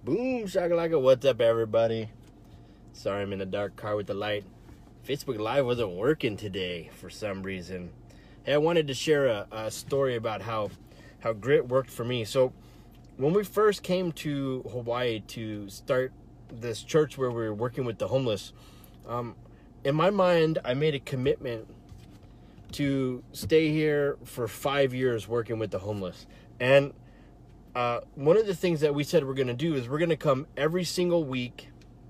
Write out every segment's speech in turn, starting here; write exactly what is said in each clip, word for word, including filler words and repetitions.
Boom, shakalaka, what's up, everybody? Sorry, I'm in a dark car with the light. Facebook Live wasn't working today for some reason. Hey, I wanted to share a, a story about how, how grit worked for me. So, when we first came to Hawaii to start this church where we were working with the homeless, um, in my mind, I made a commitment to stay here for five years working with the homeless. And Uh, one of the things that we said we're going to do is we're going to come every single week,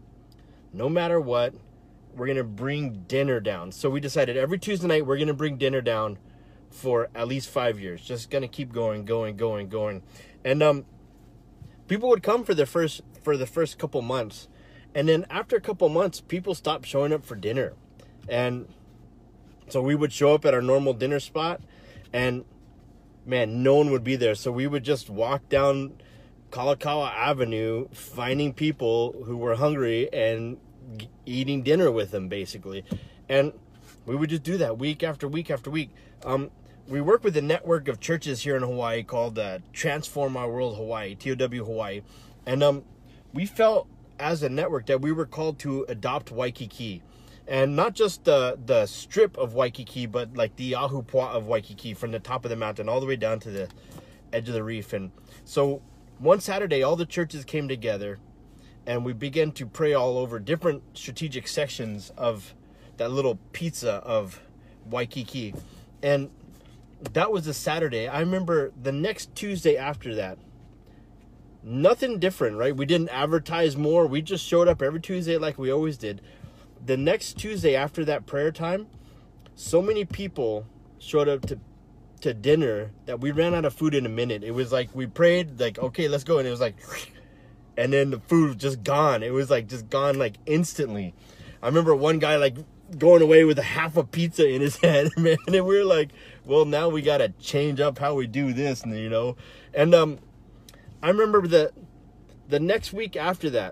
no matter what. We're going to bring dinner down. So we decided every Tuesday night we're going to bring dinner down for at least five years. Just going to keep going, going, going, going. And um, people would come for the first for the first couple months, and then after a couple months, people stopped showing up for dinner, and so we would show up at our normal dinner spot, and man, no one would be there. So we would just walk down Kalakaua Avenue, finding people who were hungry and g- eating dinner with them, basically. And we would just do that week after week after week. Um, we work with a network of churches here in Hawaii called uh, Transform Our World Hawaii, T O W Hawaii. And um, we felt as a network that we were called to adopt Waikiki. And not just the the strip of Waikiki, but like the Ahupua'a of Waikiki, from the top of the mountain all the way down to the edge of the reef. And so one Saturday, all the churches came together, and we began to pray all over different strategic sections of that little pizza of Waikiki. And that was a Saturday. I remember the next Tuesday after that, nothing different, right? We didn't advertise more. We just showed up every Tuesday like we always did. The next Tuesday after that prayer time, so many people showed up to to dinner that we ran out of food in a minute. It was like we prayed, like, okay, let's go. And it was like, and then the food was just gone. It was like just gone like instantly. I remember one guy like going away with a half a pizza in his head, man. And we were like, well, now we got to change up how we do this, and you know. And um, I remember the the next week after that,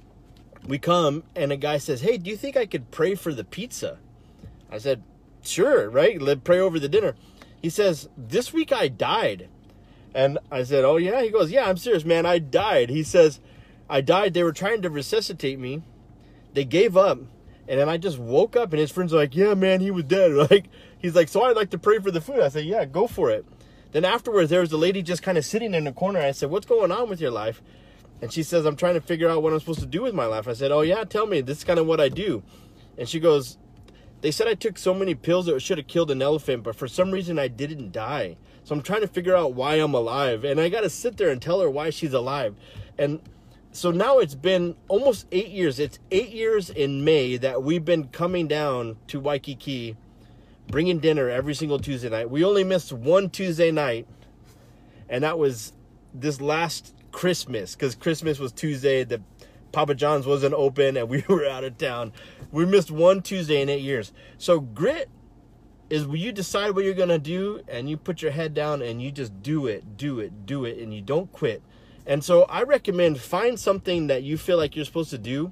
we come, and a guy says, hey, do you think I could pray for the pizza? I said, sure, right? Let's pray over the dinner. He says, this week I died. And I said, oh, yeah? He goes, yeah, I'm serious, man. I died. He says, I died. They were trying to resuscitate me. They gave up. And then I just woke up, and his friends are like, yeah, man, he was dead. Like, he's like, so I'd like to pray for the food. I said, yeah, go for it. Then afterwards, there was a lady just kind of sitting in the corner. I said, what's going on with your life? And she says, I'm trying to figure out what I'm supposed to do with my life. I said, oh, yeah, tell me. This is kind of what I do. And she goes, they said I took so many pills that should have killed an elephant, but for some reason I didn't die. So I'm trying to figure out why I'm alive. And I got to sit there and tell her why she's alive. And so now it's been almost eight years. It's eight years in May that we've been coming down to Waikiki, bringing dinner every single Tuesday night. We only missed one Tuesday night, and that was this last Christmas, because Christmas was Tuesday. The Papa John's wasn't open, and we were out of town. We missed one Tuesday in eight years. So grit is when you decide what you're gonna do, and you put your head down and you just do it, do it, do it, and you don't quit. And so I recommend find something that you feel like you're supposed to do,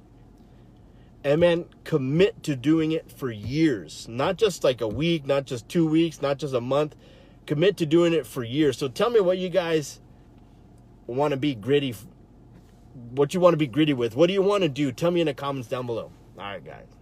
and man, commit to doing it for years, not just like a week, not just two weeks, not just a month. Commit to doing it for years. So tell me what you guys want to be gritty, what you want to be gritty with. What do you want to do? Tell me in the comments down below. All right, guys.